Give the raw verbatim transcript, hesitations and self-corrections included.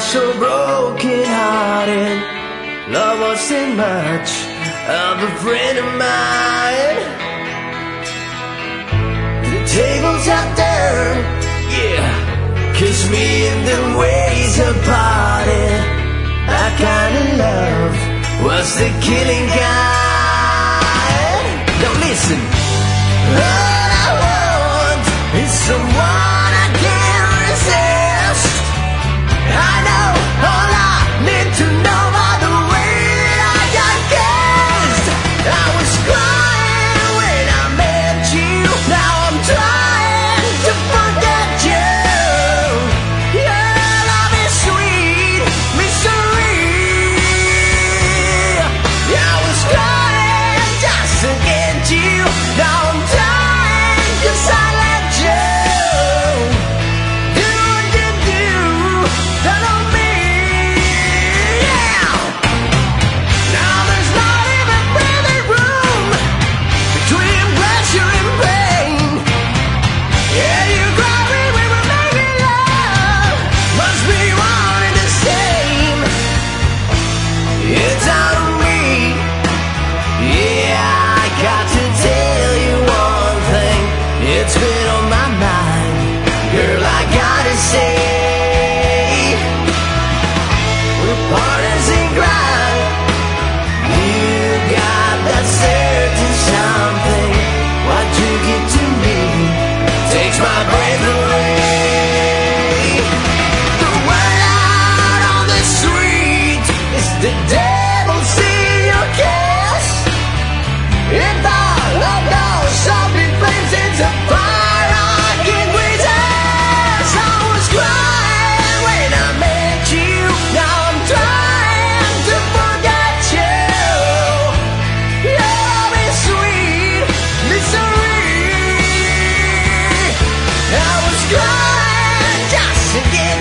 so broken hearted. Love wasn't much of a friend of mine. The tables are turned, yeah, 'cause me and them ways are parted. That kind of love was the killing kind. Now listen, all I want is someone I can't resist. I know all I need to know by the way that I got kissed. I was crying when I met you. Now I'm trying to forget you. Your love is sweet mystery. I was crying just to get you. Now I'm dying 'cause I let you. Do what you do, done on me. Yeah. Now there's not even breathing room between pleasure and pain. Yeah, you cried when we were making love. Must be wanting the same. It's out of me. Yeah, I got to tell you one thing. It's been on my mind, girl, I gotta say. We're partners in crime. You got that certain something. What you give to me takes my breath away. The word out on the street is the devil's in your kiss. If the love goes up in flames, it's a fire I can resist. I was crying when I met you. Now I'm trying to forget you. Your love is sweet misery. I was crying just to get